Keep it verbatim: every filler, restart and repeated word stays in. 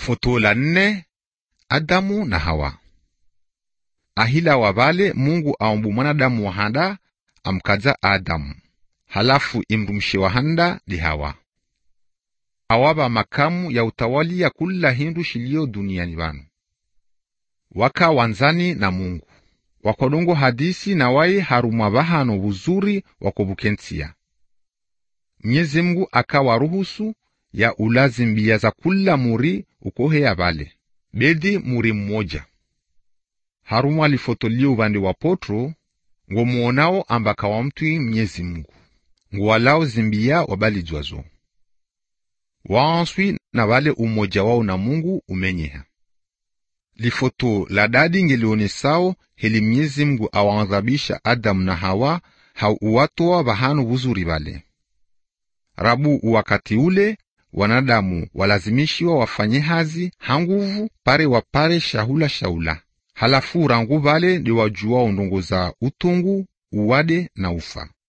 Foto la nne, Adamu na Hawa. Ahila wabale Mungu aumbu mwanadamu wahanda amkaza Adamu, halafu imrumshe wahanda li Hawa. Awaba makamu ya utawali ya kula hindu shilio duniani banu. Waka wanzani na Mungu. Wakodongo hadisi na wae harumwa bahano buzuri wakobukensia. Mwenyezi Mungu akawaruhusu ya ulazimbia za kula muri ukohe ya bale. Bedi muri mmoja. Harumwa lifotolio ubande wa potro, ngo muonao ambaka wa mtui Mwenyezi Mungu. Ngo walao zimbia wabali jwazo. Waanswi na wale umoja wao na Mungu umenyeha. Lifoto la dadi ngelionesao heli Mwenyezi Mungu awaadhabisha Adamu na Hawa hau uwatoa bahano buzuri bale. Rabu wakati ule wanadamu walazimishiwa wafanye hazi hanguvu pare wapare shahula shaula. Halafu rangu bale ndi wajua ondongo za utungu, uwade na ufa.